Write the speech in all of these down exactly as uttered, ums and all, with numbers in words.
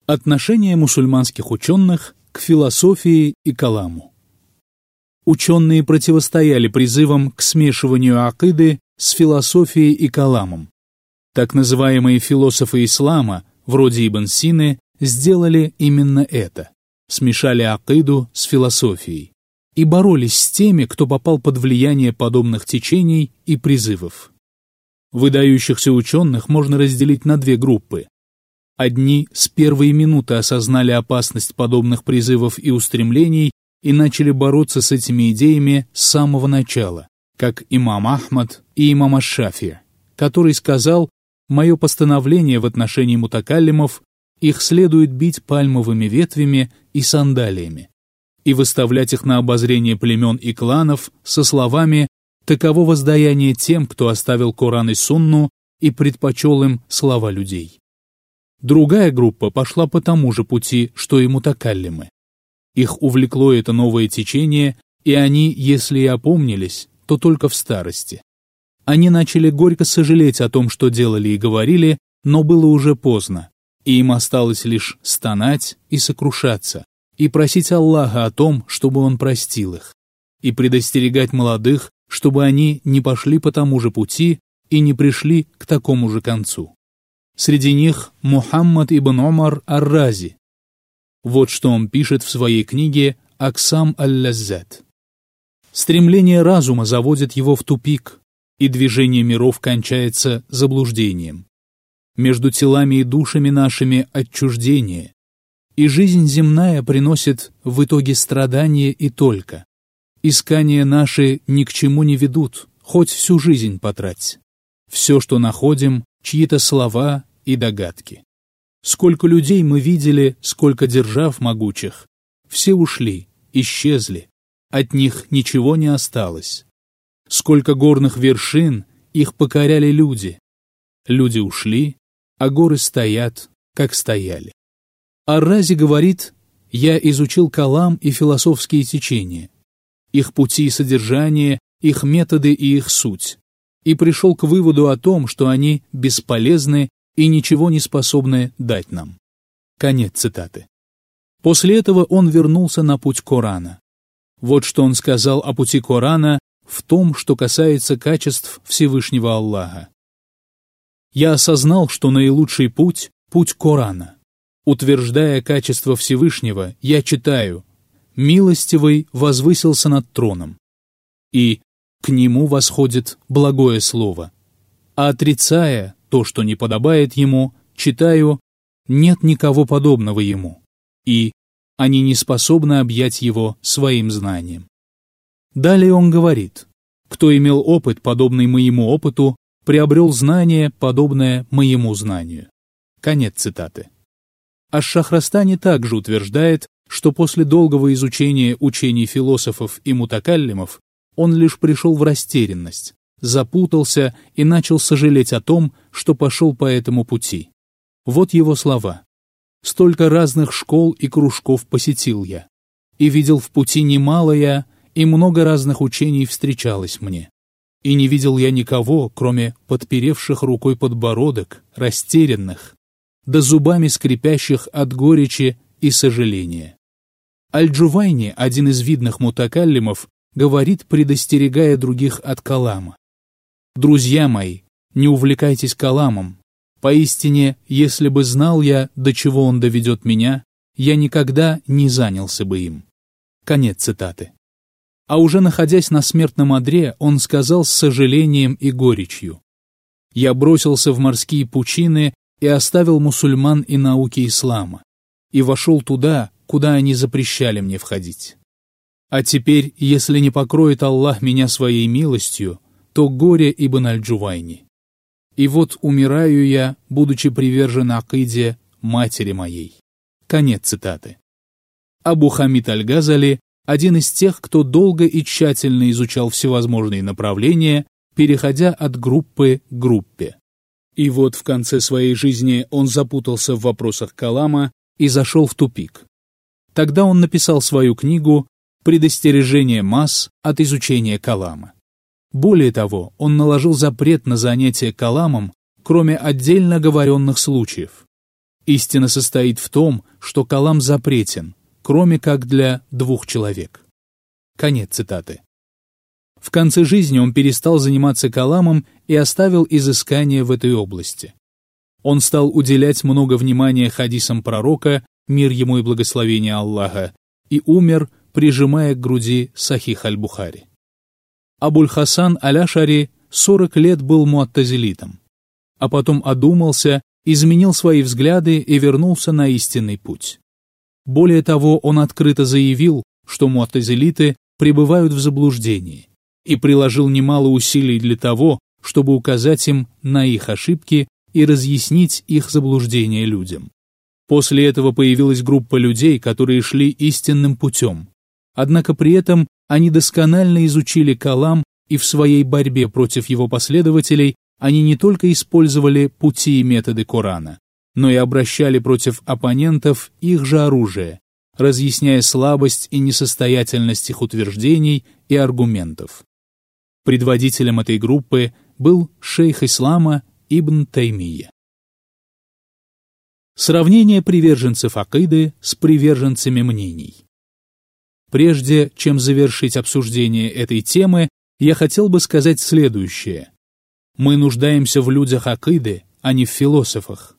Отношение мусульманских ученых к философии и каламу. Ученые противостояли призывам к смешиванию акиды с философией и каламом. Так называемые философы ислама, вроде Ибн Сины, сделали именно это – смешали акиду с философией и боролись с теми, кто попал под влияние подобных течений и призывов. Выдающихся ученых можно разделить на две группы. Одни с первой минуты осознали опасность подобных призывов и устремлений и начали бороться с этими идеями с самого начала, как имам Ахмад и имам аш-Шафии, который сказал: «Мое постановление в отношении мутакаллимов, их следует бить пальмовыми ветвями и сандалиями и выставлять их на обозрение племен и кланов со словами: таково воздаяние тем, кто оставил Коран и Сунну и предпочел им слова людей». Другая группа пошла по тому же пути, что и мутакаллимы. Их увлекло это новое течение, и они, если и опомнились, то только в старости. Они начали горько сожалеть о том, что делали и говорили, но было уже поздно, и им осталось лишь стонать и сокрушаться, и просить Аллаха о том, чтобы Он простил их, и предостерегать молодых, чтобы они не пошли по тому же пути и не пришли к такому же концу. Среди них Мухаммад ибн Умар ар-Рази. Вот что он пишет в своей книге «Аксам аль-Лаззат». Стремление разума заводит его в тупик, и движение миров кончается заблуждением. Между телами и душами нашими отчуждение, и жизнь земная приносит в итоге страдания и только. Искания наши ни к чему не ведут, хоть всю жизнь потрать. Все, что находим, чьи-то слова и догадки. Сколько людей мы видели, сколько держав могучих. Все ушли, исчезли, от них ничего не осталось. Сколько горных вершин, их покоряли люди. Люди ушли, а горы стоят, как стояли. Ар-Рази говорит: «Я изучил калам и философские течения, их пути и содержание, их методы и их суть, и пришел к выводу о том, что они бесполезны и ничего не способны дать нам». Конец цитаты. После этого он вернулся на путь Корана. Вот что он сказал о пути Корана в том, что касается качеств Всевышнего Аллаха. «Я осознал, что наилучший путь – путь Корана. Утверждая качество Всевышнего, я читаю: «Милостивый возвысился над троном», и «К нему восходит благое слово». А отрицая то, что не подобает ему, читаю: «Нет никого подобного ему», и «Они не способны объять его своим знанием». Далее он говорит: «Кто имел опыт, подобный моему опыту, приобрел знание, подобное моему знанию». Конец цитаты. Аш-Шахрастани также утверждает, что после долгого изучения учений философов и мутакаллимов он лишь пришел в растерянность, запутался и начал сожалеть о том, что пошел по этому пути. Вот его слова: «Столько разных школ и кружков посетил я, и видел в пути немало я, и много разных учений встречалось мне. И не видел я никого, кроме подперевших рукой подбородок, растерянных, да зубами скрипящих от горечи и сожаления». Аль-Джувайни, один из видных мутакаллимов, говорит, предостерегая других от калама: «Друзья мои, не увлекайтесь каламом. Поистине, если бы знал я, до чего он доведет меня, я никогда не занялся бы им». Конец цитаты. А уже находясь на смертном одре, он сказал с сожалением и горечью: «Я бросился в морские пучины и оставил мусульман и науки ислама, и вошел туда, куда они запрещали мне входить. А теперь, если не покроет Аллах меня своей милостью, то горе Ибн Аль-Джувайни. И вот умираю я, будучи привержен акиде матери моей». Конец цитаты. Абу Хамид Аль-Газали – один из тех, кто долго и тщательно изучал всевозможные направления, переходя от группы к группе. И вот в конце своей жизни он запутался в вопросах калама и зашел в тупик. Тогда он написал свою книгу «Предостережение масс от изучения калама». Более того, он наложил запрет на занятие каламом, кроме отдельно оговоренных случаев. Истина состоит в том, что калам запретен, кроме как для двух человек. Конец цитаты. В конце жизни он перестал заниматься каламом и оставил изыскания в этой области. Он стал уделять много внимания хадисам пророка, мир ему и благословение Аллаха, и умер, прижимая к груди Сахих аль-Бухари. Абуль-Хасан аль-Ашари сорок лет был муаттазилитом, а потом одумался, изменил свои взгляды и вернулся на истинный путь. Более того, он открыто заявил, что муаттазилиты пребывают в заблуждении, и приложил немало усилий для того, чтобы указать им на их ошибки и разъяснить их заблуждения людям. После этого появилась группа людей, которые шли истинным путем. Однако при этом они досконально изучили калам, и в своей борьбе против его последователей они не только использовали пути и методы Корана, но и обращали против оппонентов их же оружие, разъясняя слабость и несостоятельность их утверждений и аргументов. Предводителем этой группы был шейх ислама Ибн Таймия. Сравнение приверженцев акиды с приверженцами мнений. Прежде чем завершить обсуждение этой темы, я хотел бы сказать следующее. Мы нуждаемся в людях акиды, а не в философах.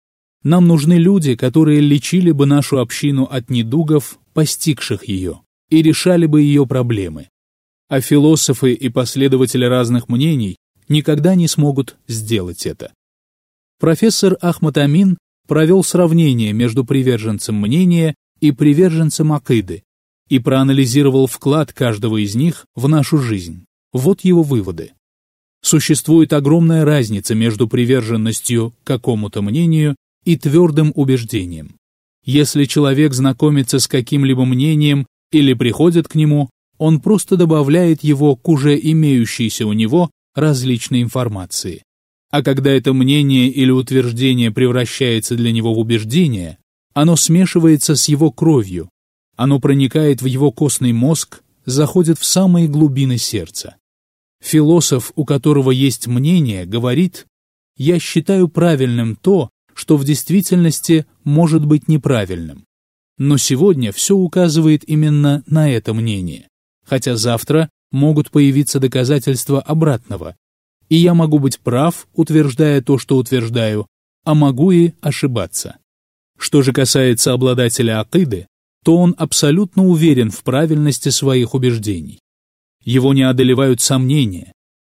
Нам нужны люди, которые лечили бы нашу общину от недугов, постигших ее, и решали бы ее проблемы. А философы и последователи разных мнений никогда не смогут сделать это. Профессор Ахмад Амин провел сравнение между приверженцем мнения и приверженцем акиды и проанализировал вклад каждого из них в нашу жизнь. Вот его выводы. Существует огромная разница между приверженностью к какому-то мнению и твердым убеждением. Если человек знакомится с каким-либо мнением или приходит к нему, он просто добавляет его к уже имеющейся у него различной информации. А когда это мнение или утверждение превращается для него в убеждение, оно смешивается с его кровью, оно проникает в его костный мозг, заходит в самые глубины сердца. Философ, у которого есть мнение, говорит: «Я считаю правильным то, что в действительности может быть неправильным». Но сегодня все указывает именно на это мнение, хотя завтра могут появиться доказательства обратного, и я могу быть прав, утверждая то, что утверждаю, а могу и ошибаться. Что же касается обладателя акиды, то он абсолютно уверен в правильности своих убеждений. Его не одолевают сомнения.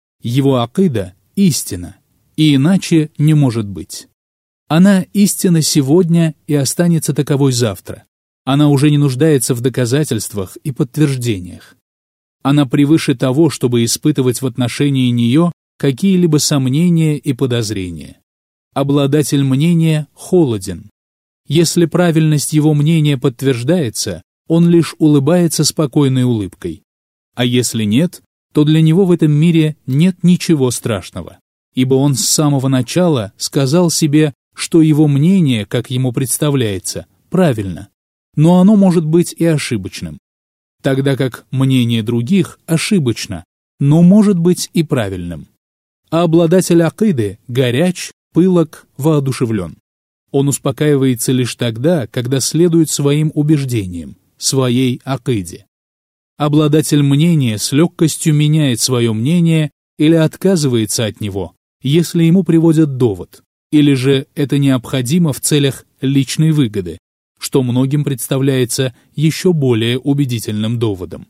Его акида – истина, и иначе не может быть. Она истина сегодня и останется таковой завтра. Она уже не нуждается в доказательствах и подтверждениях. Она превыше того, чтобы испытывать в отношении нее какие-либо сомнения и подозрения. Обладатель мнения холоден. Если правильность его мнения подтверждается, он лишь улыбается спокойной улыбкой. А если нет, то для него в этом мире нет ничего страшного, ибо он с самого начала сказал себе, что его мнение, как ему представляется, правильно, но оно может быть и ошибочным, тогда как мнение других ошибочно, но может быть и правильным. А обладатель акиды горяч, пылок, воодушевлен. Он успокаивается лишь тогда, когда следует своим убеждениям, своей акиде. Обладатель мнения с легкостью меняет свое мнение или отказывается от него, если ему приводят довод, или же это необходимо в целях личной выгоды, что многим представляется еще более убедительным доводом.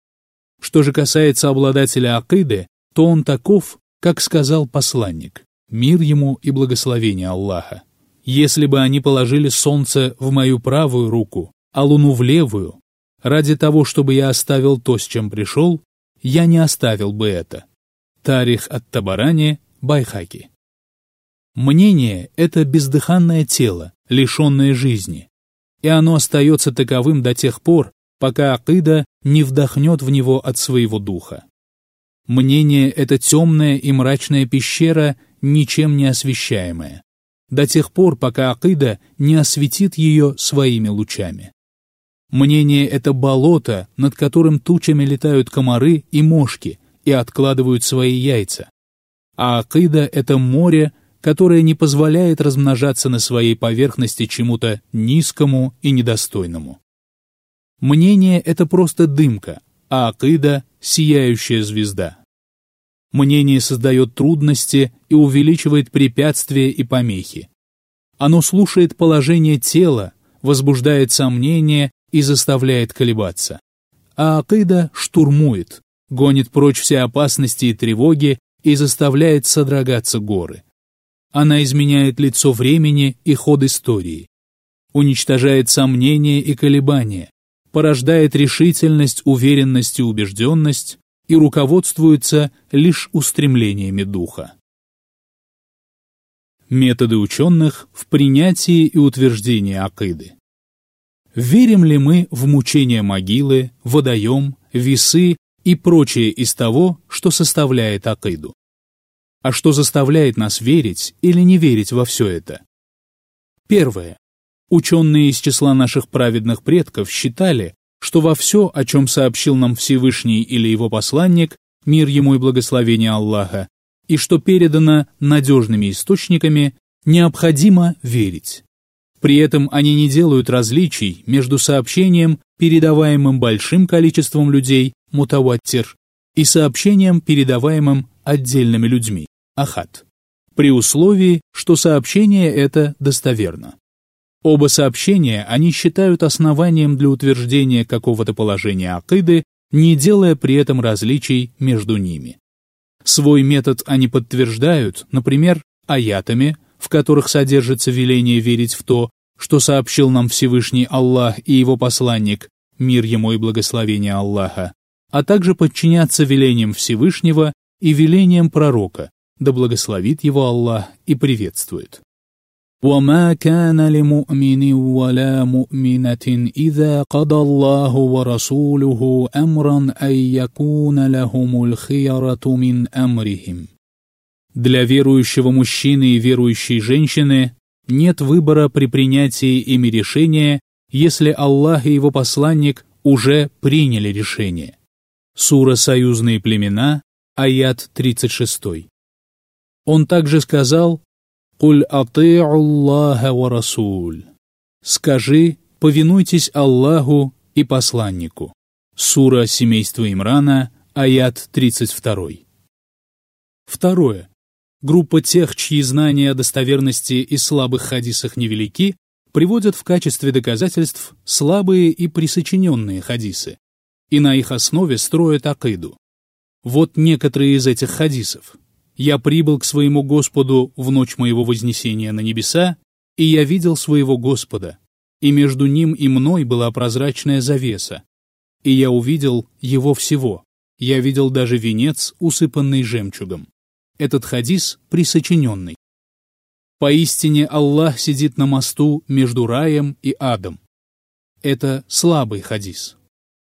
Что же касается обладателя акиды, то он таков, как сказал посланник, мир ему и благословение Аллаха. Если бы они положили солнце в мою правую руку, а луну в левую, ради того, чтобы я оставил то, с чем пришел, я не оставил бы это. Тарих ат-Табарани, Байхаки. Мнение — это бездыханное тело, лишенное жизни, и оно остается таковым до тех пор, пока акида не вдохнет в него от своего духа. Мнение — это темная и мрачная пещера, ничем не освещаемая, до тех пор, пока акида не осветит ее своими лучами. Мнение — это болото, над которым тучами летают комары и мошки и откладывают свои яйца. А акида — это море, которая не позволяет размножаться на своей поверхности чему-то низкому и недостойному. Мнение — это просто дымка, а акида — сияющая звезда. Мнение создает трудности и увеличивает препятствия и помехи. Оно слушает положение тела, возбуждает сомнения и заставляет колебаться. А акида штурмует, гонит прочь все опасности и тревоги и заставляет содрогаться горы. Она изменяет лицо времени и ход истории, уничтожает сомнения и колебания, порождает решительность, уверенность и убежденность и руководствуется лишь устремлениями духа. Методы ученых в принятии и утверждении акиды. Верим ли мы в мучение могилы, водоем, весы и прочее из того, что составляет акиду? А что заставляет нас верить или не верить во все это? Первое. Ученые из числа наших праведных предков считали, что во все, о чем сообщил нам Всевышний или его посланник, мир ему и благословение Аллаха, и что передано надежными источниками, необходимо верить. При этом они не делают различий между сообщением, передаваемым большим количеством людей, мутаваттир, и сообщением, передаваемым отдельными людьми, ахад, при условии, что сообщение это достоверно. Оба сообщения они считают основанием для утверждения какого-то положения акиды, не делая при этом различий между ними. Свой метод они подтверждают, например, аятами, в которых содержится веление верить в то, что сообщил нам Всевышний Аллах и его посланник, мир ему и благословение Аллаха, а также подчиняться велениям Всевышнего и велениям пророка, да благословит его Аллах и приветствует. وَمَا كَانَ لِمُؤْمِنٍ وَلَا مُؤْمِنَةٍ إِذَا قَضَى اللَّهُ وَرَسُولُهُ أَمْرًا أَن يَكُونَ لَهُمُ الْخِيَرَةُ مِنْ أَمْرِهِمْ. Для верующего мужчины и верующей женщины нет выбора при принятии ими решения, если Аллах и его посланник уже приняли решение. Сура «Союзные племена», аят тридцать шесть. Он также сказал: «Куль ати'у Аллаха ва расуль». Скажи, повинуйтесь Аллаху и посланнику. Сура «Семейство Имрана», аят тридцать два. Второе. Группа тех, чьи знания о достоверности и слабых хадисах невелики, приводят в качестве доказательств слабые и присочиненные хадисы, и на их основе строят акиду. Вот некоторые из этих хадисов. «Я прибыл к своему Господу в ночь моего вознесения на небеса, и я видел своего Господа, и между ним и мной была прозрачная завеса, и я увидел его всего, я видел даже венец, усыпанный жемчугом». Этот хадис присочиненный. Поистине Аллах сидит на мосту между раем и адом. Это слабый хадис.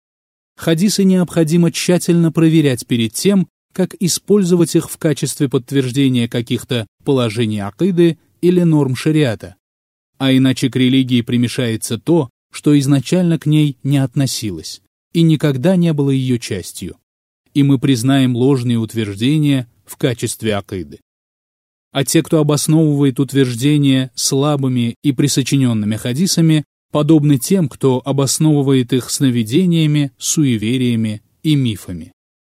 Хадисы необходимо тщательно проверять перед тем, как использовать их в качестве подтверждения каких-то положений акиды или норм шариата, а иначе к религии примешается то, что изначально к ней не относилось и никогда не было ее частью, и мы признаем ложные утверждения в качестве акиды. А те, кто обосновывает утверждения слабыми и присочиненными хадисами, подобны тем, кто обосновывает их сновидениями, суевериями и мифами.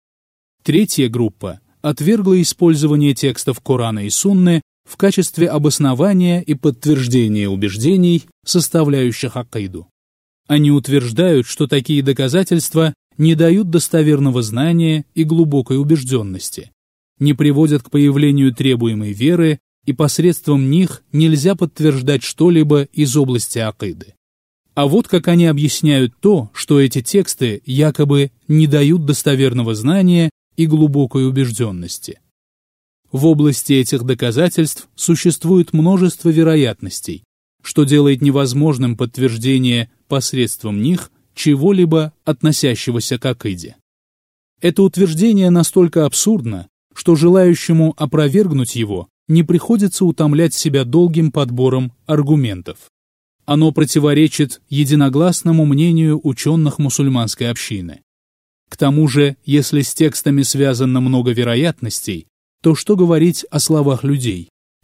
Третья группа отвергла использование текстов Корана и Сунны в качестве обоснования и подтверждения убеждений, составляющих акиду. Они утверждают, что такие доказательства не дают достоверного знания и глубокой убежденности, не приводят к появлению требуемой веры, и посредством них нельзя подтверждать что-либо из области акиды. А вот как они объясняют то, что эти тексты якобы не дают достоверного знания и глубокой убежденности. В области этих доказательств существует множество вероятностей, что делает невозможным подтверждение посредством них чего-либо, относящегося к акиде. Это утверждение настолько абсурдно, что желающему опровергнуть его не приходится утомлять себя долгим подбором аргументов. Оно противоречит единогласному мнению ученых мусульманской общины. К тому же, если с текстами связано много вероятностей, то что говорить о словах людей,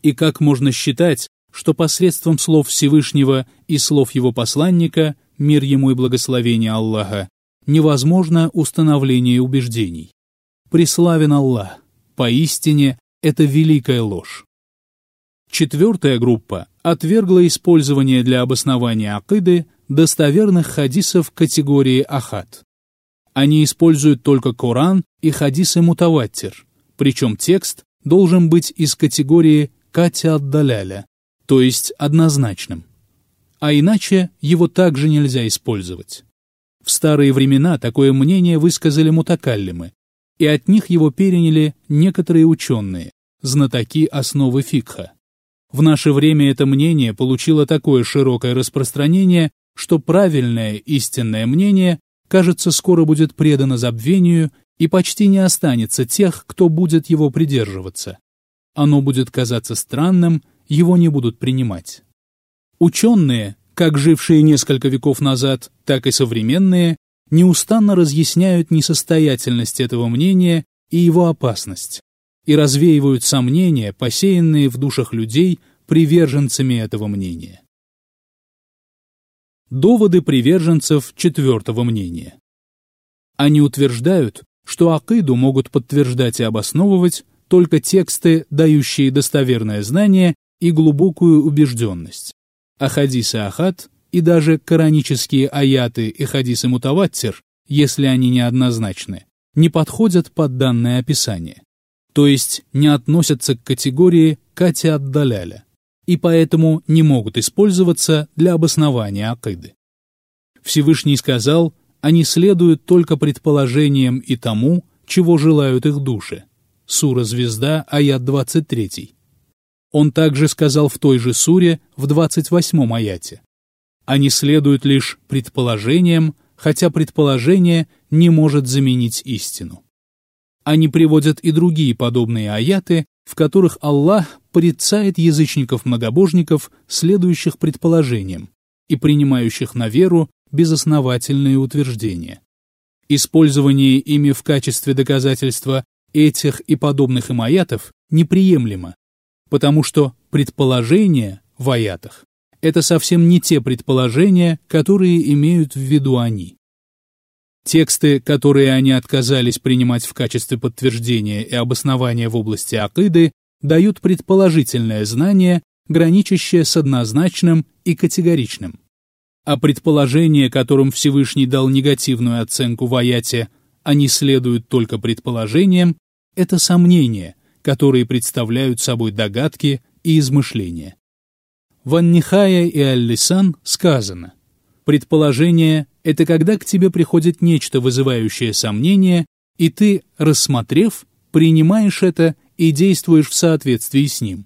И как можно считать, что посредством слов Всевышнего и слов его посланника, мир ему и благословение Аллаха, невозможно установление убеждений? Преславен Аллах! Поистине, это великая ложь. Четвертая группа отвергла использование для обоснования акиды достоверных хадисов категории ахад. Они используют только Коран и хадисы мутаваттир, причем текст должен быть из категории кати-ад-даляля, то есть однозначным. А иначе его также нельзя использовать. В старые времена такое мнение высказали мутакаллимы, и от них его переняли некоторые ученые, знатоки основы фикха. В наше время это мнение получило такое широкое распространение, что правильное истинное мнение, кажется, скоро будет предано забвению и почти не останется тех, кто будет его придерживаться. Оно будет казаться странным, его не будут принимать. Ученые, как жившие несколько веков назад, так и современные, неустанно разъясняют несостоятельность этого мнения и его опасность, и развеивают сомнения, посеянные в душах людей приверженцами этого мнения. Доводы приверженцев четвертого мнения. Они утверждают, что акиду могут подтверждать и обосновывать только тексты, дающие достоверное знание и глубокую убежденность, а хадисы ахад и даже коранические аяты и хадисы мутаваттир, если они неоднозначны, не подходят под данное описание, то есть не относятся к категории кати-ад-даляля, и поэтому не могут использоваться для обоснования акиды. Всевышний сказал, они следуют только предположениям и тому, чего желают их души. Сура «Звезда», аят двадцать три. Он также сказал в той же суре, в двадцать восьмом аяте. Они следуют лишь предположениям, хотя предположение не может заменить истину. Они приводят и другие подобные аяты, в которых Аллах порицает язычников-многобожников, следующих предположениям и принимающих на веру безосновательные утверждения. Использование ими в качестве доказательства этих и подобных им аятов неприемлемо, потому что предположения в аятах — это совсем не те предположения, которые имеют в виду они. Тексты, которые они отказались принимать в качестве подтверждения и обоснования в области акиды, дают предположительное знание, граничащее с однозначным и категоричным. А предположения, которым Всевышний дал негативную оценку в аяте, они следуют только предположениям, это сомнения, которые представляют собой догадки и измышления. В Ан-Нихая и Аль-Лисан сказано: предположение — это когда к тебе приходит нечто, вызывающее сомнение, и ты, рассмотрев, принимаешь это и действуешь в соответствии с ним.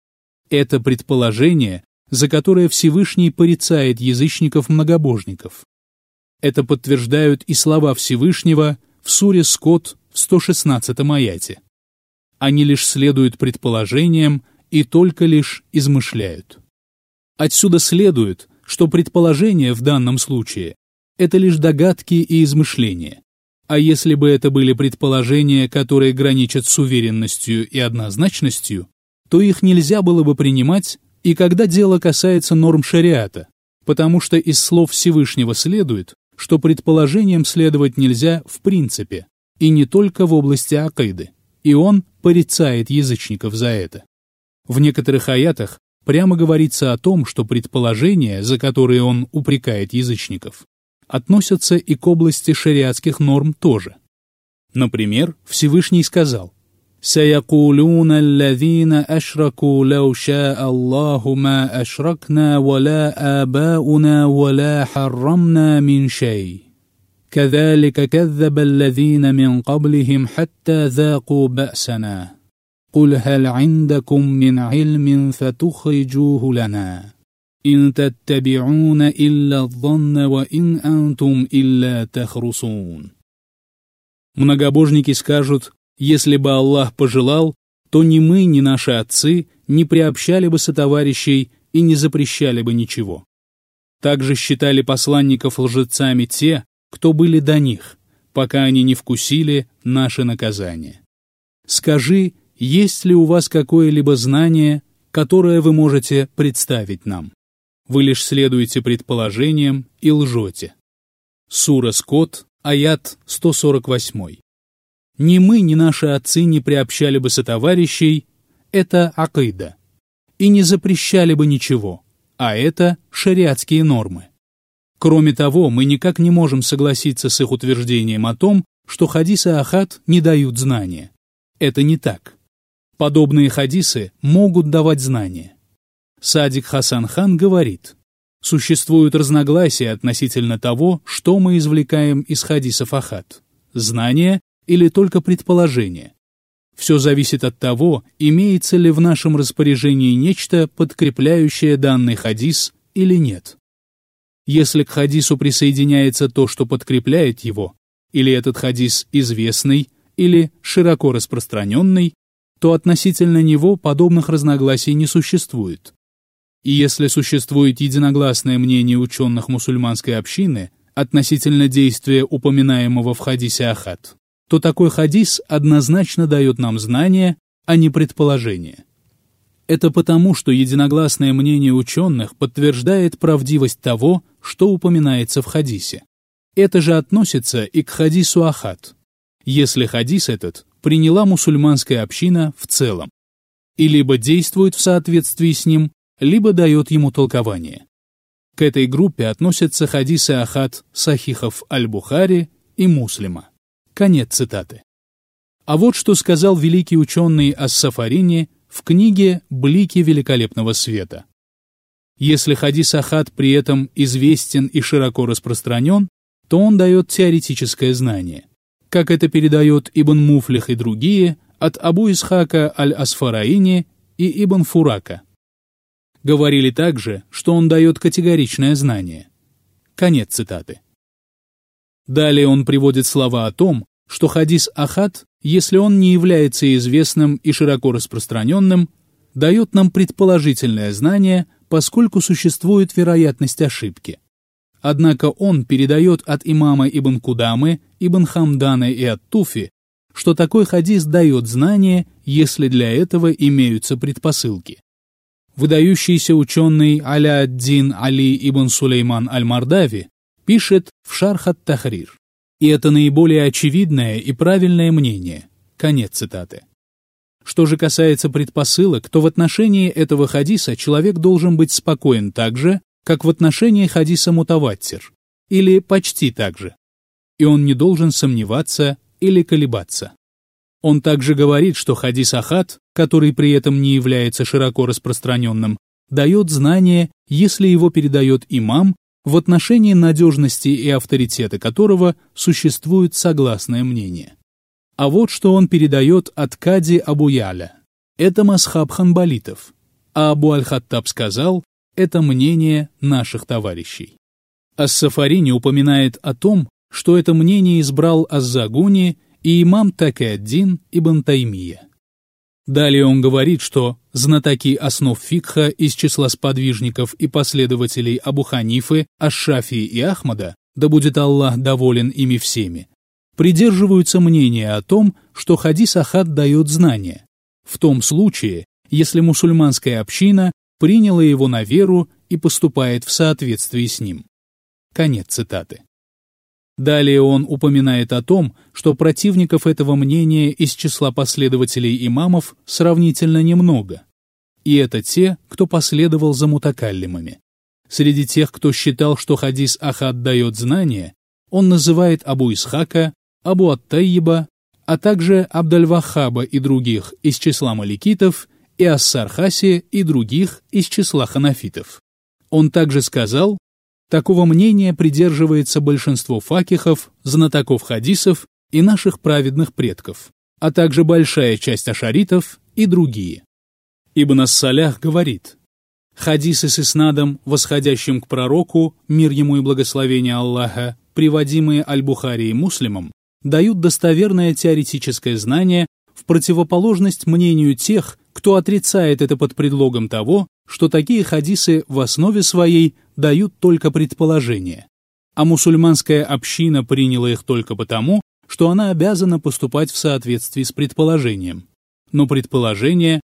Это предположение, за которое Всевышний порицает язычников-многобожников. Это подтверждают и слова Всевышнего в суре Скот в сто шестнадцатом аяте. Они лишь следуют предположениям и только лишь измышляют. Отсюда следует, что предположения в данном случае — это лишь догадки и измышления. А если бы это были предположения, которые граничат с уверенностью и однозначностью, то их нельзя было бы принимать и когда дело касается норм шариата, потому что из слов Всевышнего следует, что предположениям следовать нельзя в принципе, и не только в области акиды, и он порицает язычников за это. В некоторых аятах прямо говорится о том, что предположения, за которые он упрекает язычников, относятся и к области шариатских норм тоже. Например, Всевышний сказал: «Саякулюна аллазина ашраку лау ша Аллаху ма ашракна ва ла абауна ва ла харрамна мин шай. Кадалика кадзаба аллазина мин каблихим хатта заку ба'сана. Куль халь индакум мин илмин фатухриджуху лана. Ин таттаби'уна илля адh-дhanна ва ин антум илля тахрусун». Многобожники скажут: если бы Аллах пожелал, то ни мы, ни наши отцы не приобщали бы сотоварищей и не запрещали бы ничего. Также считали посланников лжецами те, кто были до них, пока они не вкусили наше наказание. Скажи, есть ли у вас какое-либо знание, которое вы можете представить нам. Вы лишь следуете предположениям и лжете. Сура Скот, аят сто сорок восемь. Ни мы, ни наши отцы не приобщали бы сотоварищей, это акида, и не запрещали бы ничего, а это шариатские нормы. Кроме того, мы никак не можем согласиться с их утверждением о том, что хадисы ахад не дают знания. Это не так. Подобные хадисы могут давать знания. Садик Хасан хан говорит, существуют разногласия относительно того, что мы извлекаем из хадисов ахад – знания или только предположения. Все зависит от того, имеется ли в нашем распоряжении нечто, подкрепляющее данный хадис или нет. Если к хадису присоединяется то, что подкрепляет его, или этот хадис известный, или широко распространенный, то относительно него подобных разногласий не существует. И если существует единогласное мнение ученых мусульманской общины относительно действия упоминаемого в хадисе ахад, то такой хадис однозначно дает нам знание, а не предположение. Это потому, что единогласное мнение ученых подтверждает правдивость того, что упоминается в хадисе. Это же относится и к хадису ахад, если хадис этот приняла мусульманская община в целом, и либо действует в соответствии с ним, либо дает ему толкование. К этой группе относятся хадисы ахад сахихов Аль-Бухари и Муслима. Конец цитаты. А вот что сказал великий ученый Ас-Сафарини в книге «Блики великолепного света». Если хадис ахад при этом известен и широко распространен, то он дает теоретическое знание, как это передает Ибн Муфлих и другие от Абу Исхака Аль-Асфараини и Ибн Фурака. Говорили также, что он дает категоричное знание. Конец цитаты. Далее он приводит слова о том, что хадис ахад, если он не является известным и широко распространенным, дает нам предположительное знание, поскольку существует вероятность ошибки. Однако он передает от имама Ибн Кудамы, Ибн Хамдана и от Туфи, что такой хадис дает знание, если для этого имеются предпосылки. Выдающийся ученый Аля-ад-Дин Али ибн Сулейман Аль-Мардави пишет в Шарх ат-Тахрир. И это наиболее очевидное и правильное мнение. Конец цитаты. Что же касается предпосылок, то в отношении этого хадиса человек должен быть спокоен так же, как в отношении хадиса мутаваттир, или почти так же. И он не должен сомневаться или колебаться. Он также говорит, что хадис ахад, который при этом не является широко распространенным, дает знание, если его передает имам, в отношении надежности и авторитета которого существует согласное мнение. А вот что он передает от Кади Абу Яля. Это масхаб ханбалитов. А Абу Аль-Хаттаб сказал, это мнение наших товарищей. Ас-Сафарини упоминает о том, что это мнение избрал Аз-Загуни и имам Таки-ад-Дин ибн Таймия. Далее он говорит, что знатоки основ фикха из числа сподвижников и последователей Абу Ханифы, Аш-Шафии и Ахмада, да будет Аллах доволен ими всеми, придерживаются мнения о том, что хадис ахад дает знания, в том случае, если мусульманская община приняла его на веру и поступает в соответствии с ним. Конец цитаты. Далее он упоминает о том, что противников этого мнения из числа последователей имамов сравнительно немного. И это те, кто последовал за мутакаллимами. Среди тех, кто считал, что хадис ахад дает знания, он называет Абу Исхака, Абу ат-Тайиба, а также Абдаль-Ваххаба и других из числа маликитов и Ас-Сархаси и других из числа ханафитов. Он также сказал, такого мнения придерживается большинство факихов, знатоков хадисов и наших праведных предков, а также большая часть ашаритов и другие. Ибн ас-Салях говорит, хадисы с иснадом, восходящим к пророку, мир ему и благословение Аллаха, приводимые Аль-Бухари и Муслимом, дают достоверное теоретическое знание в противоположность мнению тех, кто отрицает это под предлогом того, что такие хадисы в основе своей дают только предположения, а мусульманская община приняла их только потому, что она обязана поступать в соответствии с предположением. Но предположение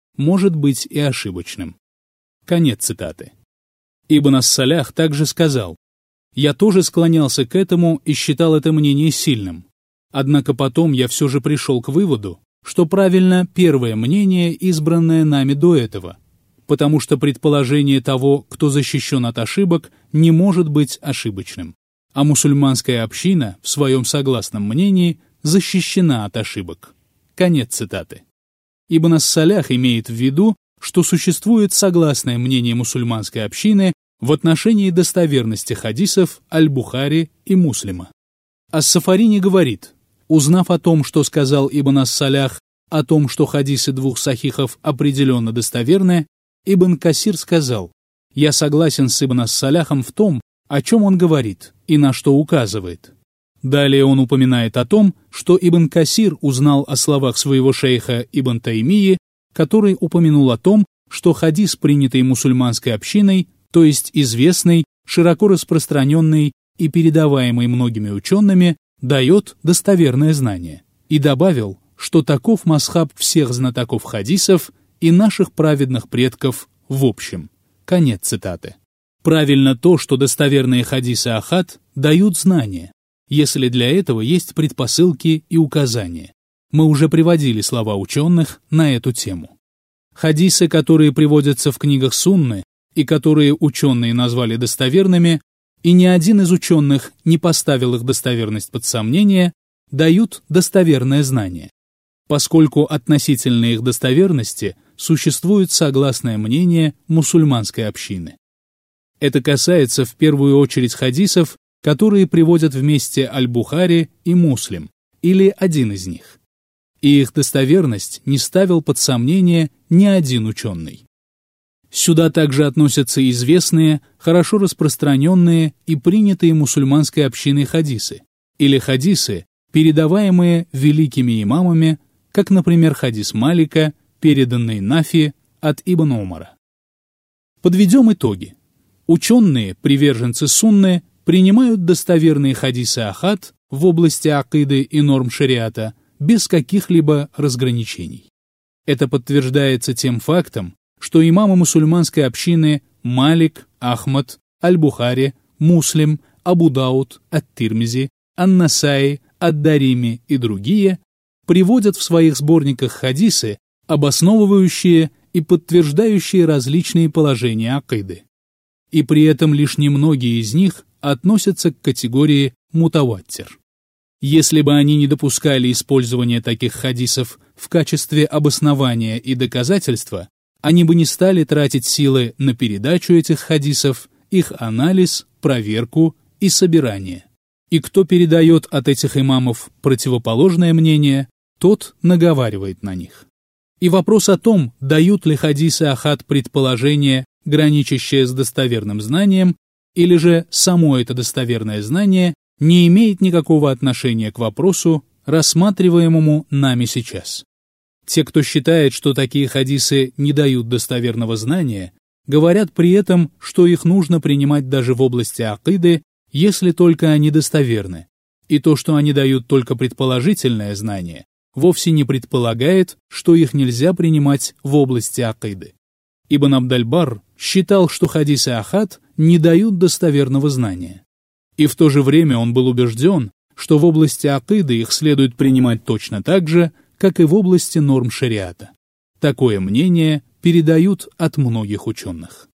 может быть и ошибочным. Конец цитаты. Ибн ас-Салях также сказал: «Я тоже склонялся к этому и считал это мнение сильным. Однако потом я все же пришел к выводу, что правильно первое мнение, избранное нами до этого, потому что предположение того, кто защищен от ошибок, не может быть ошибочным, а мусульманская община в своем согласном мнении защищена от ошибок». Конец цитаты. Ибн ас-Салях имеет в виду, что существует согласное мнение мусульманской общины в отношении достоверности хадисов Аль-Бухари и Муслима. Ас-Сафаrini говорит: узнав о том, что сказал Ибн ас-Салях, о том, что хадисы двух сахихов определенно достоверны, Ибн Касир сказал: «Я согласен с Ибн ас-Саляхом в том, о чем он говорит и на что указывает». Далее он упоминает о том, что Ибн Касир узнал о словах своего шейха Ибн Таймии, который упомянул о том, что хадис, принятый мусульманской общиной, то есть известный, широко распространенный и передаваемый многими учеными, дает достоверное знание, и добавил, что таков масхаб всех знатоков хадисов и наших праведных предков в общем. Конец цитаты. Правильно то, что достоверные хадисы ахад дают знания, если для этого есть предпосылки и указания. Мы уже приводили слова ученых на эту тему. Хадисы, которые приводятся в книгах сунны и которые ученые назвали достоверными, и ни один из ученых не поставил их достоверность под сомнение, дают достоверное знание, поскольку относительно их достоверности существует согласное мнение мусульманской общины. Это касается в первую очередь хадисов, которые приводят вместе Аль-Бухари и Муслим, или один из них. И их достоверность не ставил под сомнение ни один ученый. Сюда также относятся известные, хорошо распространенные и принятые мусульманской общиной хадисы, или хадисы, передаваемые великими имамами, как, например, хадис Малика, переданный Нафи от Ибн Умара. Подведем итоги. Ученые, приверженцы сунны, принимают достоверные хадисы ахад в области акиды и норм шариата без каких-либо разграничений. Это подтверждается тем фактом, что имамы мусульманской общины Малик, Ахмад, Аль-Бухари, Муслим, Абу Дауд, Ат-Тирмизи, Ан-Насаи, Ад-Дарими и другие приводят в своих сборниках хадисы, обосновывающие и подтверждающие различные положения акиды. И при этом лишь немногие из них относятся к категории мутаваттир. Если бы они не допускали использования таких хадисов в качестве обоснования и доказательства, они бы не стали тратить силы на передачу этих хадисов, их анализ, проверку и собирание. И кто передает от этих имамов противоположное мнение, тот наговаривает на них. И вопрос о том, дают ли хадисы ахад предположение, граничащее с достоверным знанием, или же само это достоверное знание, не имеет никакого отношения к вопросу, рассматриваемому нами сейчас. Те, кто считает, что такие хадисы не дают достоверного знания, говорят при этом, что их нужно принимать даже в области акиды, если только они достоверны, и то, что они дают только предположительное знание, вовсе не предполагает, что их нельзя принимать в области акиды. Ибн Абд-аль-Барр считал, что хадисы ахад не дают достоверного знания. И в то же время он был убежден, что в области акиды их следует принимать точно так же, как и в области норм шариата. Такое мнение передают от многих ученых.